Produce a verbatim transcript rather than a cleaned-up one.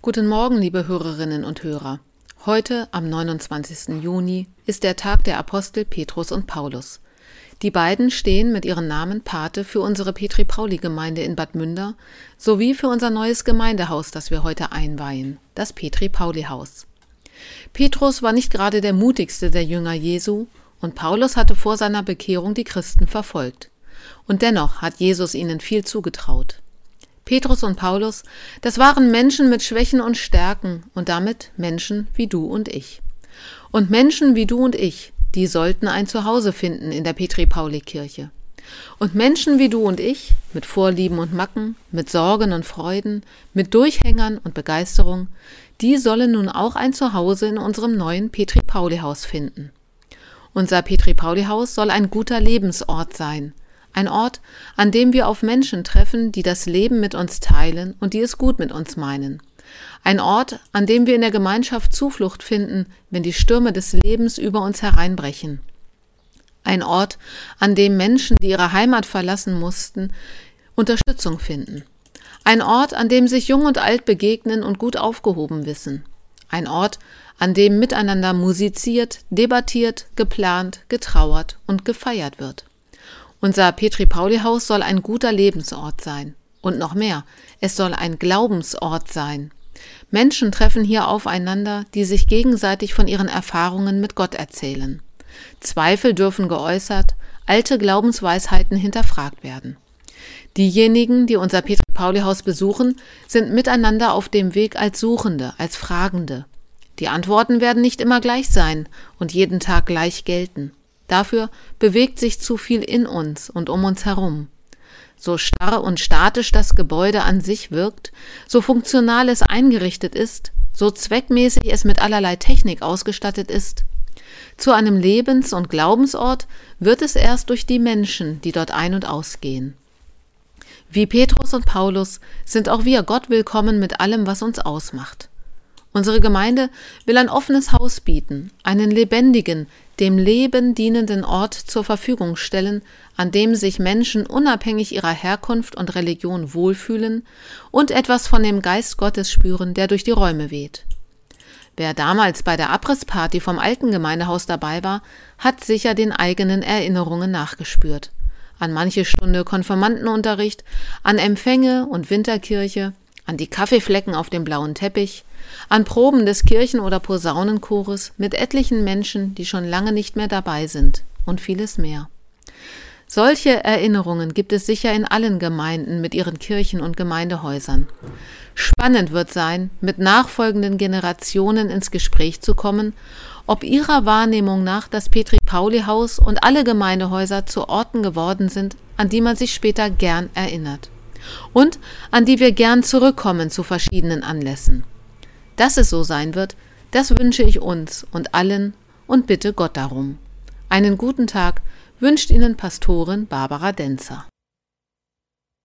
Guten Morgen, liebe Hörerinnen und Hörer. Heute, am neunundzwanzigsten Juni, ist der Tag der Apostel Petrus und Paulus. Die beiden stehen mit ihren Namen Pate für unsere Petri-Pauli-Gemeinde in Bad Münder sowie für unser neues Gemeindehaus, das wir heute einweihen, das Petri-Pauli-Haus. Petrus war nicht gerade der mutigste der Jünger Jesu und Paulus hatte vor seiner Bekehrung die Christen verfolgt. Und dennoch hat Jesus ihnen viel zugetraut. Petrus und Paulus, das waren Menschen mit Schwächen und Stärken und damit Menschen wie du und ich. Und Menschen wie du und ich, die sollten ein Zuhause finden in der Petri-Pauli-Kirche. Und Menschen wie du und ich, mit Vorlieben und Macken, mit Sorgen und Freuden, mit Durchhängern und Begeisterung, die sollen nun auch ein Zuhause in unserem neuen Petri-Pauli-Haus finden. Unser Petri-Pauli-Haus soll ein guter Lebensort sein. Ein Ort, an dem wir auf Menschen treffen, die das Leben mit uns teilen und die es gut mit uns meinen. Ein Ort, an dem wir in der Gemeinschaft Zuflucht finden, wenn die Stürme des Lebens über uns hereinbrechen. Ein Ort, an dem Menschen, die ihre Heimat verlassen mussten, Unterstützung finden. Ein Ort, an dem sich Jung und Alt begegnen und gut aufgehoben wissen. Ein Ort, an dem miteinander musiziert, debattiert, geplant, getrauert und gefeiert wird. Unser Petri-Pauli-Haus soll ein guter Lebensort sein. Und noch mehr, es soll ein Glaubensort sein. Menschen treffen hier aufeinander, die sich gegenseitig von ihren Erfahrungen mit Gott erzählen. Zweifel dürfen geäußert, alte Glaubensweisheiten hinterfragt werden. Diejenigen, die unser Petri-Pauli-Haus besuchen, sind miteinander auf dem Weg als Suchende, als Fragende. Die Antworten werden nicht immer gleich sein und jeden Tag gleich gelten. Dafür bewegt sich zu viel in uns und um uns herum. So starr und statisch das Gebäude an sich wirkt, so funktional es eingerichtet ist, so zweckmäßig es mit allerlei Technik ausgestattet ist, zu einem Lebens- und Glaubensort wird es erst durch die Menschen, die dort ein- und ausgehen. Wie Petrus und Paulus sind auch wir Gott willkommen mit allem, was uns ausmacht. Unsere Gemeinde will ein offenes Haus bieten, einen lebendigen, dem Leben dienenden Ort zur Verfügung stellen, an dem sich Menschen unabhängig ihrer Herkunft und Religion wohlfühlen und etwas von dem Geist Gottes spüren, der durch die Räume weht. Wer damals bei der Abrissparty vom alten Gemeindehaus dabei war, hat sicher den eigenen Erinnerungen nachgespürt. An manche Stunde Konfirmandenunterricht, an Empfänge und Winterkirche, an die Kaffeeflecken auf dem blauen Teppich, an Proben des Kirchen- oder Posaunenchores mit etlichen Menschen, die schon lange nicht mehr dabei sind und vieles mehr. Solche Erinnerungen gibt es sicher in allen Gemeinden mit ihren Kirchen und Gemeindehäusern. Spannend wird sein, mit nachfolgenden Generationen ins Gespräch zu kommen, ob ihrer Wahrnehmung nach das Petri-Pauli-Haus und alle Gemeindehäuser zu Orten geworden sind, an die man sich später gern erinnert und an die wir gern zurückkommen zu verschiedenen Anlässen. Dass es so sein wird, das wünsche ich uns und allen und bitte Gott darum. Einen guten Tag wünscht Ihnen Pastorin Barbara Denzer.